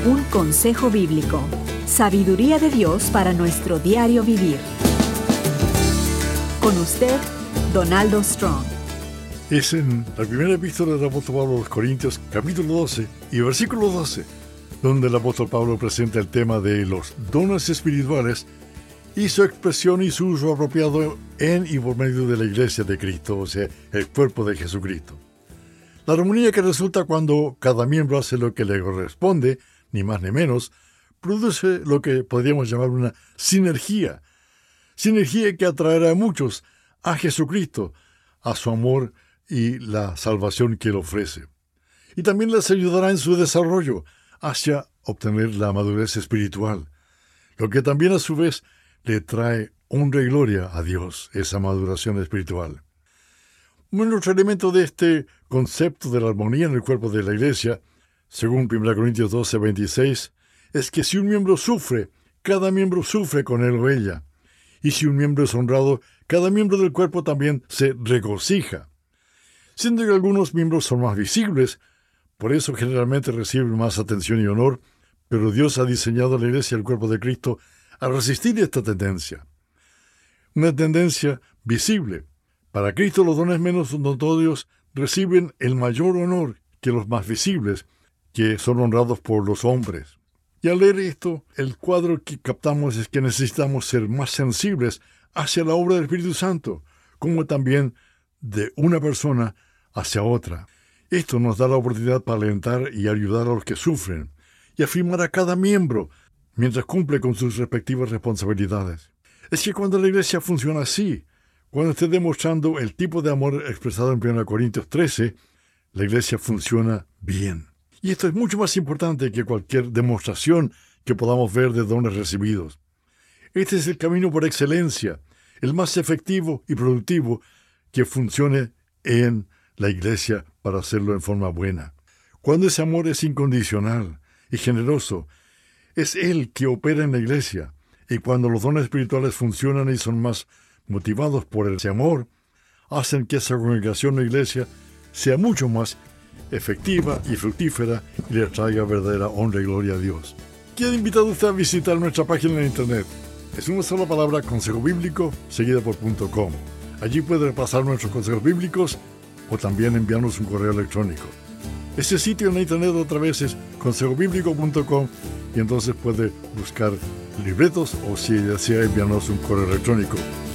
Un consejo bíblico. Sabiduría de Dios para nuestro diario vivir. Con usted, Donaldo Strong. Es en la primera epístola del apóstol Pablo a los Corintios, capítulo 12 y versículo 12, donde el apóstol Pablo presenta el tema de los dones espirituales y su expresión y su uso apropiado en y por medio de la iglesia de Cristo, o sea, el cuerpo de Jesucristo. La armonía que resulta cuando cada miembro hace lo que le corresponde, ni más ni menos, produce lo que podríamos llamar una sinergia. Sinergia que atraerá a muchos a Jesucristo, a su amor y la salvación que Él ofrece. Y también les ayudará en su desarrollo hacia obtener la madurez espiritual, lo que también a su vez le trae honra y gloria a Dios, esa maduración espiritual. Un otro elemento de este concepto de la armonía en el cuerpo de la iglesia, según 1 Corintios 12:26, es que si un miembro sufre, cada miembro sufre con él o ella. Y si un miembro es honrado, cada miembro del cuerpo también se regocija. Siendo que algunos miembros son más visibles, por eso generalmente reciben más atención y honor, pero Dios ha diseñado a la iglesia y el cuerpo de Cristo a resistir esta tendencia. Una tendencia visible. Para Cristo los dones menos notorios reciben el mayor honor que los más visibles, que son honrados por los hombres. Y al leer esto, el cuadro que captamos es que necesitamos ser más sensibles hacia la obra del Espíritu Santo, como también de una persona hacia otra. Esto nos da la oportunidad para alentar y ayudar a los que sufren, y afirmar a cada miembro mientras cumple con sus respectivas responsabilidades. Es que cuando la iglesia funciona así, cuando esté demostrando el tipo de amor expresado en 1 Corintios 13, la iglesia funciona bien. Y esto es mucho más importante que cualquier demostración que podamos ver de dones recibidos. Este es el camino por excelencia, el más efectivo y productivo que funcione en la iglesia para hacerlo en forma buena. Cuando ese amor es incondicional y generoso, es Él que opera en la iglesia. Y cuando los dones espirituales funcionan y son más motivados por ese amor, hacen que esa congregación o iglesia sea mucho más efectiva y fructífera y le traiga verdadera honra y gloria a Dios. Quiero invitar a usted a visitar nuestra página en internet. Es una sola palabra, consejo bíblico, seguida por .com. Allí puede repasar nuestros consejos bíblicos o también enviarnos un correo electrónico. Este sitio en internet otra vez es consejobiblico.com y entonces puede buscar libretos o si desea enviarnos un correo electrónico.